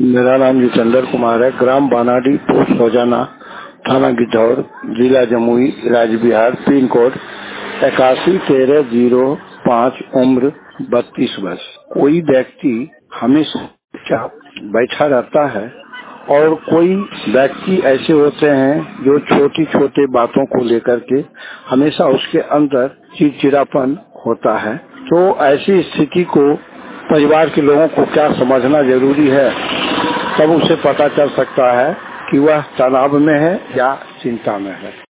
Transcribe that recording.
मेरा नाम जितेंद्र कुमार है। ग्राम बानाडी, पोस्ट रोजाना, थाना गिद्धौर, जिला जमुई, राज्य बिहार। पिन कोड 811305, उम्र 32 वर्ष। कोई व्यक्ति हमेशा बैठा रहता है और कोई व्यक्ति ऐसे होते हैं जो छोटी छोटी बातों को लेकर के हमेशा उसके अंदर चिड़चिड़ापन होता है। तो ऐसी स्थिति को परिवार के लोगों को क्या समझना जरूरी है, तब उसे पता चल सकता है कि वह तनाव में है या चिंता में है।